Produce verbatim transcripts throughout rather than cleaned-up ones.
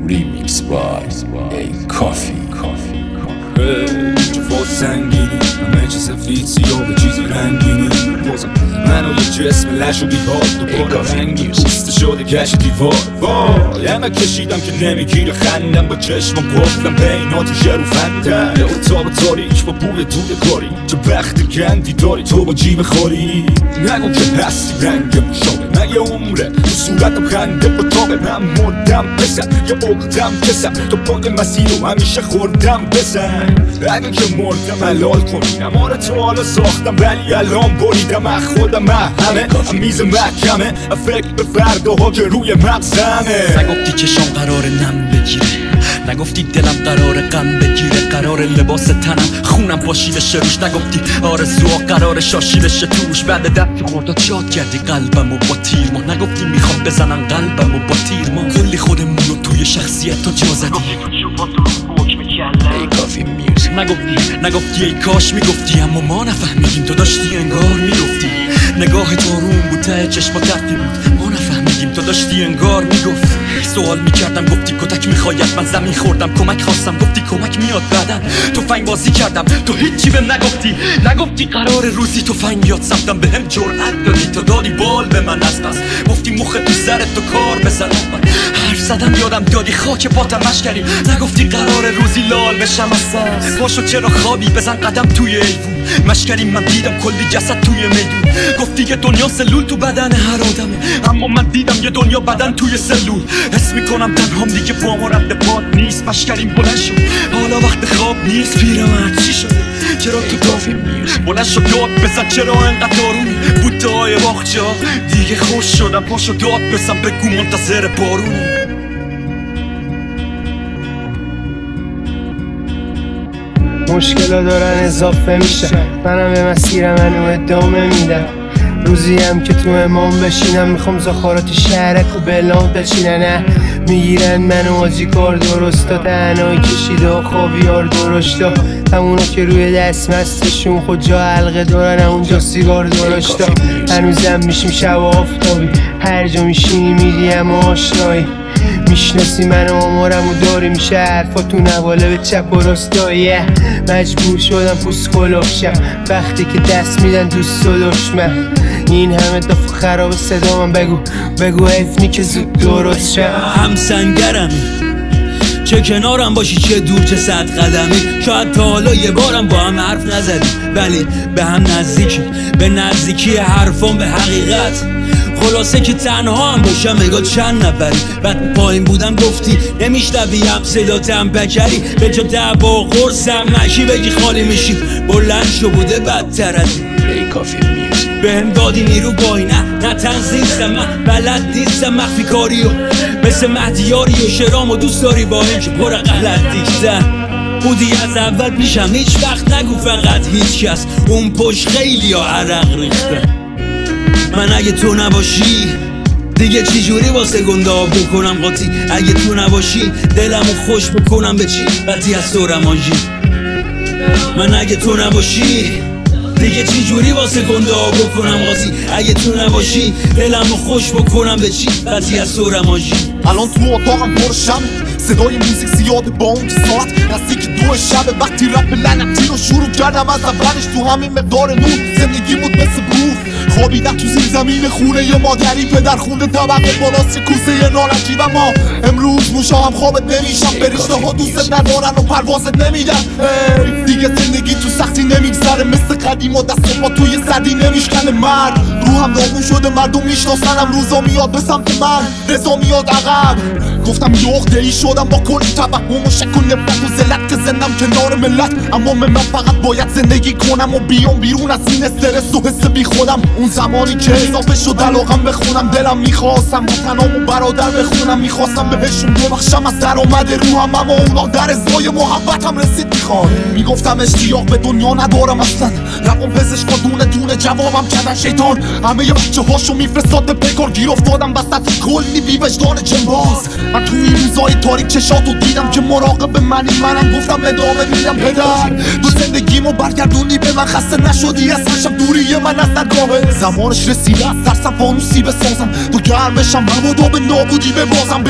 Remix by A Coffee. جفا سنگینی همه چی سفید سیاه به چیزی رنگینی بازم من و یه جسم لش و بیهاد دوباره رنگی پوسته شده کش دیوار وای همه کشیدم که نمیگیره خندم با چشمم گفتم بینات شروع فندم یه اتاق تاریک با بوی دود کاری چه بخت گندی داری تو با جیب خوری نگو که هستی رنگ مشابه من یه عمره تو صورتم خنده با تاقه من مردم بزن یه عقدم کسم تو پای مسیر رو همیشه خوردم بزن اگه که مردم حلال کنی نماره تو حالا ساختم ولی الان بریدم من خودم من همه میز محکمه فکر به فرداها که روی مغزمه نگفتی چشام قرار نم بگیره نگفتی دلم قرار غم بگیره قرار لباس تنم خونم پاشیده شه روش نگفتی آرزوها قرار شاشیده شه توش بعد دفت خورداد شاد کردی قلبمو با تیر ما نگفتی میخوام بزنن قلبمو با تیر ما کلی خودمون رو توی شخصیت تو جا زدی A Coffee Music. نگفتی نگفتی ای کاش میگفتی اما ما نفهمیدیم تو داشتی انگار میگفتی نگاه تو روم بود ته چشما تفتی بود ما نفهمیدیم تو داشتی انگار میگفت سوال میکردم گفتی کتک میخواید من زمین خوردم کمک خواستم گفتی کمک میاد بعدن تفنگ بازی کردم تو هیچی بهم نگفتی نگفتی قرار روزی تفنگ بیاد سمتم بهم جرأت دادی تو دادی بال به من از پس گفتی مخ تو سرت تو کار بزنم حرف زدم یادم دادی خاک پاتم مشکری نگفتی قرار روزی لال بشم از سر باشو چرا خوابی بزن قدم توی ایوون مشکری من دیدم کلی جسد توی میدون گفتی که دنیا سلول تو بدن هر آدمه اما من دیدم یه دنیا بدن توی سلول حس میکنم تنهام دیگه با ما رد پاد نیست مشکریم بلند شد حالا وقت خواب نیست پیرمرد چی شده چرا تو کافی بلند شد داد بزن چرا انقدر آرومی بوته های باغچه ها دیگه خوش شدم پاشو داد بزن بگو منتظر بارونی مشکلا دارن اضافه میشن منم به مسیر منو ادامه میدم روزی هم که تو امام بشینم میخوام زخارات شهرک و بلام بچینن نه میگیرن منو آجی کار درستا تنهایی کشیده و خوابیار درشتا همونا که روی دست مستشون خود جا حلقه دارن اونجا سیگار درشتا هنوزم میشیم شب آفتابی هر جا میشینی میدیم آشنایی میشناسی من و آمارم و داری میشه حرفا تو نواله به چپ و راستایی مجبور شدم پوست خلافشم وقتی که دست میدن دوست و دشمن این همه دفع خراب صدا من بگو بگو حیف که زود درست شم هم سنگرمی چه کنارم باشی چه دور چه صد قدمی شاید تا حالا یه بارم با هم حرف نزدی ولی به هم نزدیکی به نزدیکی حرفان به حقیقت خلاصه که تنها هم باشم اگه چند نفری بعد پایین بودم گفتی نمیشنویم صداتم بکری به جا دعوا و قرصم نشی بگی خالی میشی بلند شو بوده بدتر از A Coffee Music. بهم دادی نیرو بایی نه نه تنظیمستم من بلد نیستم مخفی کاریو مثل مهدیاری و شرام و دوست داری با این که پر غلط دیشتن بودی از اول پیشم هیچ وقت نگو فقط هیچ کس اون پشت خیلی ها عرق ریختن من اگه تو نباشی دیگه چی جوری واسه گنده آب بکنم قاطی اگه تو نباشی دلمو خوش بکنم به چی بدی از تو رمانجی من اگه تو نباشی دیگه چی جوری واسه گنده آب بکنم قاطی اگه تو نباشی دلمو خوش بکنم به چی بدی از تو رمانجی الان تو اتاقم پرشم صدای موزیک زیاده با اون که ساعت نزدیک دو شب وقتی رپ لعنتی رو شروع کردم از اولش تو همین مقدار نور زندگی بود مثل بروف خوابیدم تو زیر زمین خونه یا مادری پدر خونده طبقه بالاست کوسه نارنجی و ما امروز موشا هم خوابت نمیشم برشته ها دوست ندارن و پروازت نمیدن دیگه زندگی تو سختی نمیگذره مثل قدیم و دست پا توی سردی نمیشکنه مرد روحم داغون شده مردم میشناسنم روزا میاد به سمت من رضا میاد عقب گفتم یه عقده ای شدم با کلی توهم و شک و نفرت و ذلت که زندم کنار ملت اما من فقط باید زندگی کنم و بیام بیرون از این استرس و حس بی خودم اون زمانی که اضافه شد علاقم بخونم دلم میخواستم با تنام و برادر بخونم میخواستم بهشون ببخشم از درآمد روحم اما اونا در ازای محبتم رسید میخوان میگفتم اشتیاق به دنیا ندارم اصلا روان پزشکا دونه دونه جوابم کردن شیطان همه یه بچه هاشو میفرستاد به بکار گیر افتادم وسط کلی بی وجدان جنباز من توی این روزای تاریک چشاتو دیدم که مراقب منی منم گفتم ادامه میدم پدر تو زندگیمو برگردوندی به من خسته نشدی از هر شب دوری من از درگاهه زمانش رسیده از ترسم فانوسی بسازم تو گرمشم مبادا به نابودی ببازم به این همه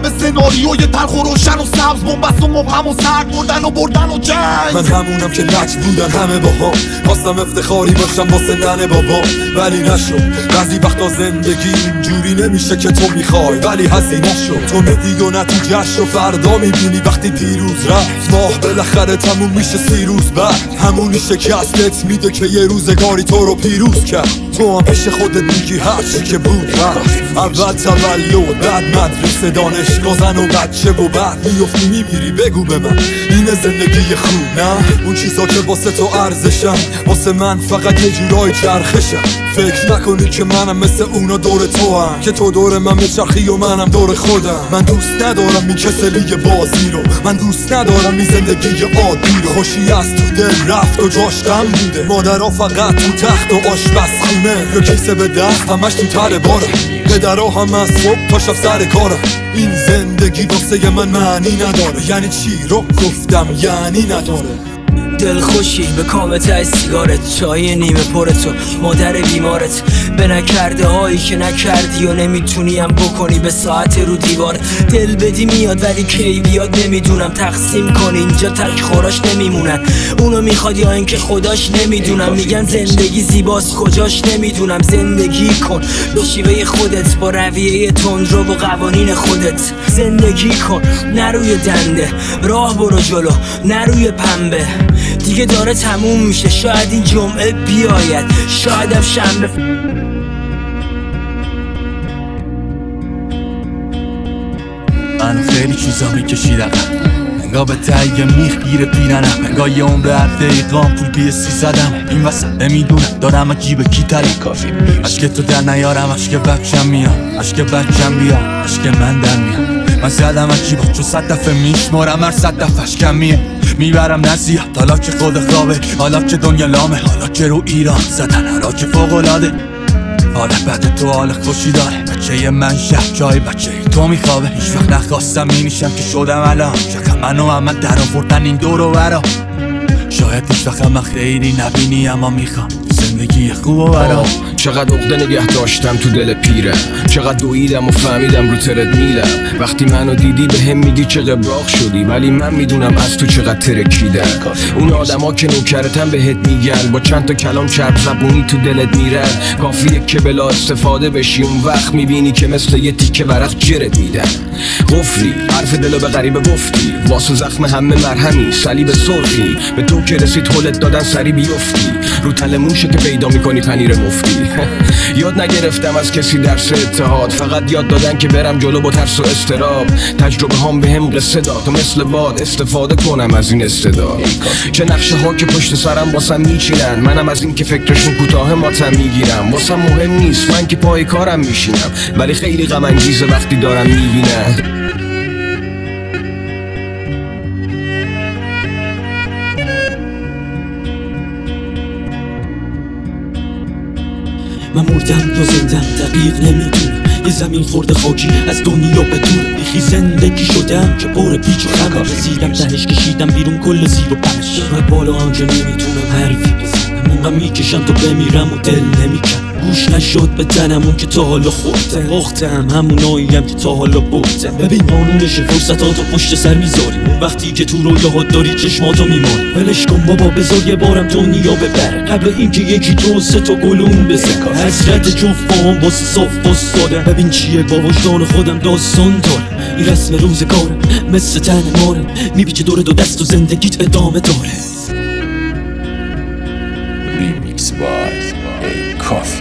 همه سناریوی تلخ و روشن و سبز، بنبست و مبهم و سرد، مردن و بردن و جنگ. من همونم که لج بودن همه با هم، خواستم افتخاری باشم واسه ننه بابام ولی نشد. بعضی وقتا زندگی اینجوری نمیشه که تو میخوای ولی هزینه شد. تو ندی و نتیجهش رو فردا میبینی وقتی دیروز رفت. ماه بالاخره تموم میشه سی روز بعد، همونی شکستت میده که یه روزگاری تو رو پیروز کرد. تو هم پیش خودت میگی هرچی که بود رفت. اول تولد، بعد مدرسه، دانشگاه، زن و بچه و بعد میفتی میمیری. بگو به من اینه زندگی خوب؟ نه، اون چیزا که واسه تو ارزشن واسه من فقط یه جورای چرخشن. فکر نکنی که منم مثل اونا دور تو هم، که تو دور من بچرخی و منم دور خودم. من دوست ندارم این کسلی بازی رو، من دوست ندارم این زندگی عادی رو. خوشی از تو دل رفت و جاش غم بوده، مادرها فقط تو تخت و آشپزخونه، یا کیسه به دست همش تو تر باره، پدرها هم از صبح تا شب سر کارم. این زندگی واسه من معنی نداره. یعنی چی رو گفتم یعنی نداره. دل خوشی به کام ته سیگارت، چای نیمه پر تو مادر بیمارت، به نکرده هایی که نکردی و نمیتونی هم بکنی به ساعت رو دیوارت. دل بدی میاد ولی کی بیاد نمیدونم، تقسیم کن اینجا تک خوراش نمیمونن. اونو میخواد یا اینکه خداش نمیدونم. میگن زندگی زیباست کجاش نمیدونم. زندگی کن به شیوه خودت، با رویه تندرو و قوانین خودت. زندگی کن نه روی دنده، راه برو جلو نه روی پنبه. دیگه داره تموم میشه، شاید این جمعه بیاید، شاید هم شنبه. من خیلی چیزا میکشیدم، انگاه به تایی میخ گیره پیرنم، انگاه یه عمر هر دقیقام پول پی سی زدم. این وسط نمیدونم دارم جیب کی تری کافی عشق تو در نیارم، عشق بچم میام، عشق بچم بیام، عشق من در میام. من زدم از جیبا چون صد دفعه میشمارم، هر صد دفعش کمیه میبرم نزیاد. حالا که خود خوابه، حالا که دنیا لامه، حالا که رو ایران زدن، حالا که فوق‌العاده. حالا بعد تو حال خوشی داره، بچه من شب جای بچه تو میخوابه. هیچ وقت نخواستم اینیشم که شدم الان، چقدر منو هم من در آوردن این دور و برا. شاید هیچ وقت من خیلی نبینی اما میخوام زندگی خوب و برا. چقدر عقده نگه داشتم تو دل پیرم، چقدر دویدم و فهمیدم رو ترد میلم. وقتی منو دیدی به هم میگی چه قبراق شدی، ولی من میدونم از تو چقدر ترکیدم. اون آدما که نوکرتن بهت میگن، با چند تا کلام چرب زبونی تو دلت میرن. کافیه که بلا استفاده بشی، اون وقت میبینی که مثل یه تیکه ورق جرت میدن. قفلی حرف دلو به غریبه گفتی، واسه زخم همه مرهمی صلیب سرخی. به تو که رسید هولت دادن سری بیفتی، رو تل موشه که پیدا میکنی پنیر مفتی. یاد نگرفتم از کسی درس اتحاد، فقط یاد دادن که برم جلو با ترس و استراب. تجربه هم به هم قصه داد تا مثل باد استفاده کنم از این استعداد. چه نقشه ها که پشت سرم واسم میچینن، منم از این که فکرشون کوتاه ماتم میگیرم. واسم مهم نیست من که پای کارم میشینم، ولی خیلی غم انگیزه وقتی دارم میبینم. من مردم یا زندم دقیق نمیدونم، یه زمین خورده خاکی از دنیا بدونم. بیخی زندگی شدم که پر پیچ و خمه، رسیدم تهش کشیدم بیرون کل زیر و پمش. من بالا آنجا نمیتونم حرفی بزنم، اونقدر میکشم تا بمیرم و دل نمیکنم. گوش نشد به تنم اون که تا حالا خوردم، باختم هموناییم که تا حالا بردم. ببین قانونش فرصتاتو پشت سر میذاری، اون وقتی که تو رویاهات داری چشماتو میماری. ولش کن بابا بذار یه بارم دنیا ببره، قبل اینکه یکی دو سه تا گلون بزن. حسرت جفت باهم واسه صاف باستادم، ببین چیه با وجدان خودم داستان دارم. این رسم روزگارم مثل تن ماره، میبیچه دور دو دست و زندگیت ادامه داره. Remix by A Coffee.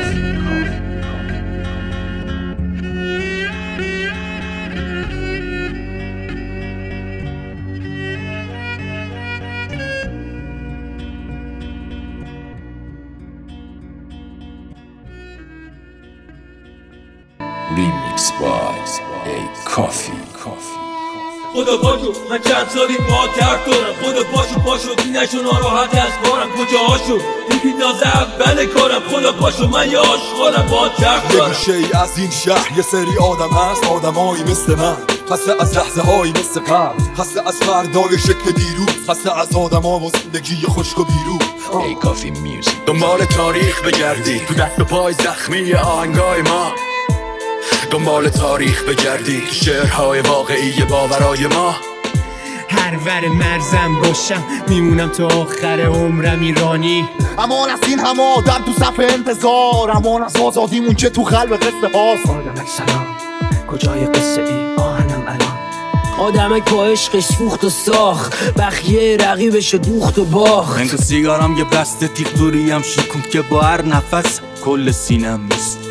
Remix by A Coffee. خدا پاشو من چند سالی با درد دارم، خدا پاشو پاشو دینشو ناراحت از کارم. کجاهاشو دیدی تازه اول کارم، خدا پاشو من یه آشغالم با درد یه دارم. گوشه ای از این شهر یه سری آدم هست، آدمایی مثل من، خسته از لحظه هایی مثل قبل، خسته از فردای شکل دیروز، خسته از آدم ها و زندگی خشک و بیروح. A Coffee Music. دنبال تاریخ بگردی تو دست و پای زخمی آهنگای ما، دنبال تاریخ بگردی تو شعرهای واقعی باورای ما. هر ور مرزم باشم میمونم تا آخر عمرم ایرانی. امان از این همه آدم تو صف انتظار، امان از آزادیمون که تو قلب قصه هاست. آدمک سلام کجای قصه ای آهنم الان. آدمک با عشقش سوخت و ساخت، بخیه رقیبش دوخت و باخت. من تو سیگارم یه بسته تیغ دوریم شکوند که با هر نفس کل سینم میست.